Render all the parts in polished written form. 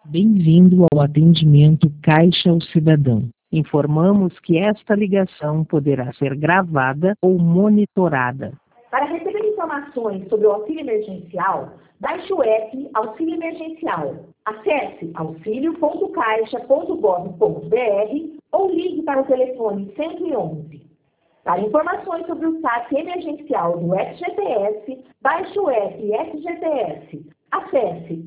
Bem-vindo ao atendimento Caixa ao Cidadão. Informamos que esta ligação poderá ser gravada ou monitorada. Para receber informações sobre o auxílio emergencial, baixe o app Auxílio Emergencial. Acesse auxilio.caixa.gov.br ou ligue para o telefone 111. Para informações sobre o saque emergencial do FGTS, baixe o app FGTS. Acesse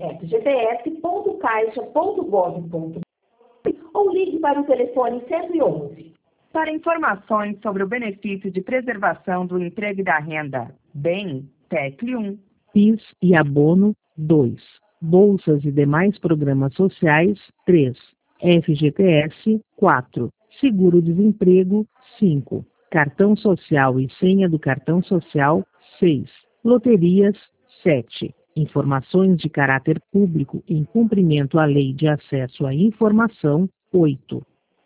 fgts.caixa.gov.br ou ligue para o telefone 111. Para informações sobre o benefício de preservação do emprego e da renda, BEM, TECLE 1. PIS e Abono, 2. Bolsas e demais programas sociais, 3. FGTS, 4. Seguro-desemprego, 5. Cartão social e senha do cartão social, 6. Loterias, 7. Informações de caráter público em cumprimento à Lei de Acesso à Informação, 8.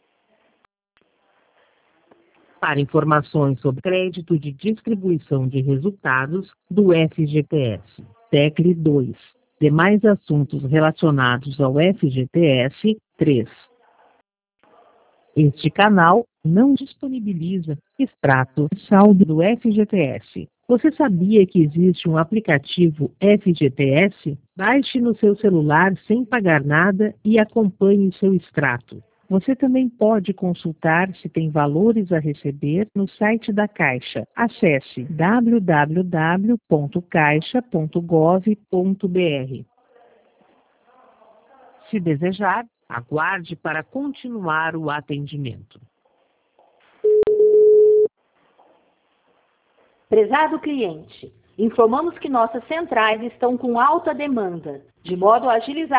Para informações sobre crédito de distribuição de resultados do FGTS, TECLE 2. Demais assuntos relacionados ao FGTS, 3. Este canal não disponibiliza extrato saldo do FGTS. Você sabia que existe um aplicativo FGTS? Baixe no seu celular sem pagar nada e acompanhe seu extrato. Você também pode consultar se tem valores a receber no site da Caixa. Acesse www.caixa.gov.br. Se desejar, aguarde para continuar o atendimento. Prezado cliente, informamos que nossas centrais estão com alta demanda, de modo a agilizar